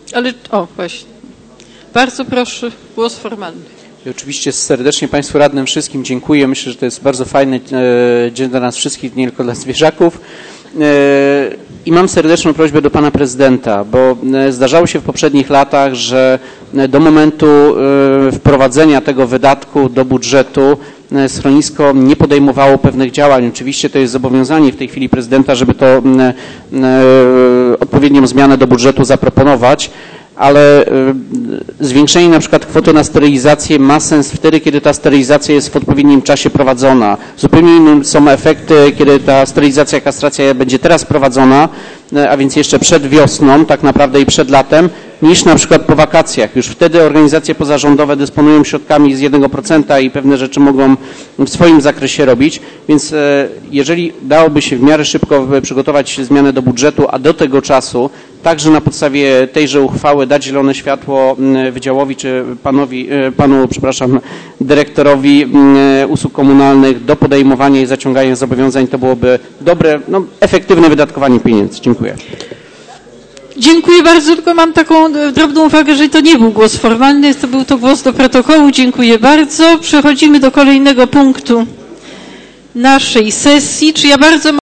Ale, właśnie. Bardzo proszę, głos formalny. I oczywiście serdecznie Państwu radnym wszystkim dziękuję. Myślę, że to jest bardzo fajny dzień dla nas wszystkich, nie tylko dla zwierzaków. I mam serdeczną prośbę do Pana Prezydenta, bo zdarzało się w poprzednich latach, że do momentu wprowadzenia tego wydatku do budżetu schronisko nie podejmowało pewnych działań. Oczywiście to jest zobowiązanie w tej chwili prezydenta, żeby to odpowiednią zmianę do budżetu zaproponować, ale zwiększenie na przykład kwoty na sterylizację ma sens wtedy, kiedy ta sterylizacja jest w odpowiednim czasie prowadzona. Zupełnie inne są efekty, kiedy ta sterylizacja, kastracja będzie teraz prowadzona, a więc jeszcze przed wiosną tak naprawdę i przed latem, niż na przykład po wakacjach. Już wtedy organizacje pozarządowe dysponują środkami z 1% i pewne rzeczy mogą w swoim zakresie robić, więc jeżeli dałoby się w miarę szybko przygotować zmianę do budżetu, a do tego czasu także na podstawie tejże uchwały dać zielone światło wydziałowi czy panu dyrektorowi usług komunalnych do podejmowania i zaciągania zobowiązań, to byłoby dobre, efektywne wydatkowanie pieniędzy. Dziękuję. Dziękuję bardzo, tylko mam taką drobną uwagę, że to nie był głos formalny, to był to głos do protokołu. Dziękuję bardzo. Przechodzimy do kolejnego punktu naszej sesji. Czy ja bardzo